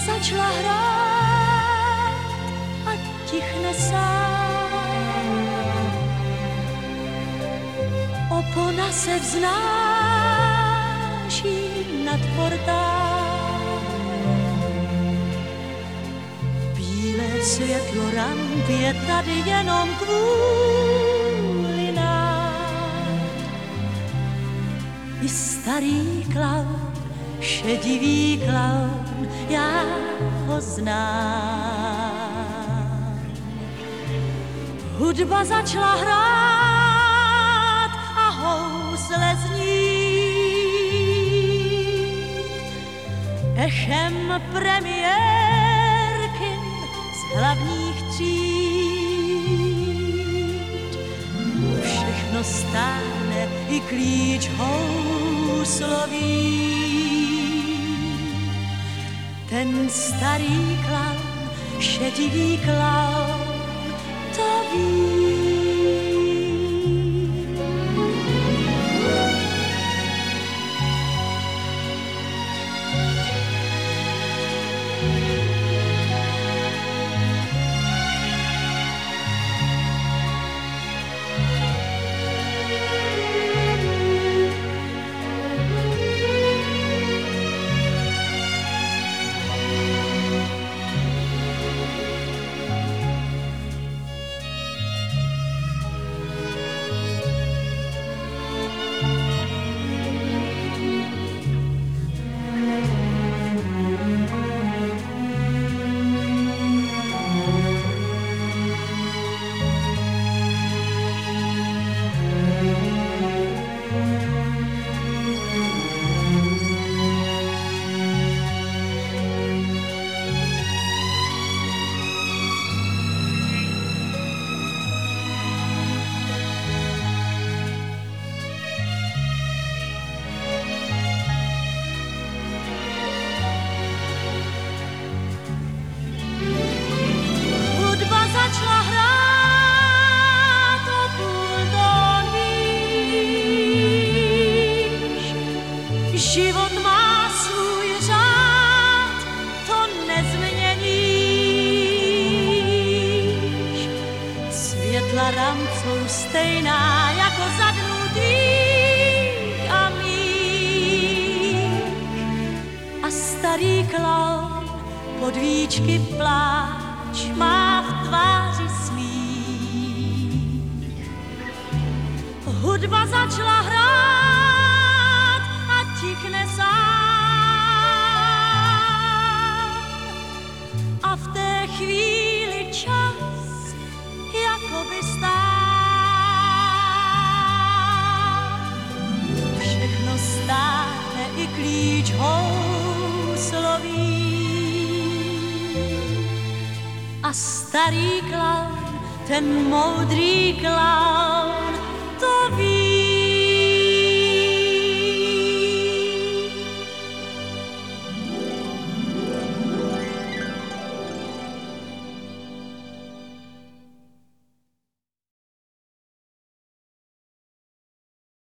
začala hrát a tichne sám. Opona se vznáší nad portálem. Bílé světlo ramp je tady jenom kvůli nám. I starý klaun, šedivý klaun, já ho znám. Hudba začala hrát a housle znít. Echem premiérky z hlavních tříd. Všechno stáne i klíč houslový. Ten starý klaun, šedivý klaun, to ví. Život má svůj řád, to nezměníš. Světla ramp jsou stejná jako za dnů tvých a mých. A starý klaun pod víčky pláč má v tváři smích. Hudba začala hrát a tichne sám. A v té chvíli čas jakoby stál. Všechno stáhne i klíč houslový. A starý klaun, ten moudrý klaun,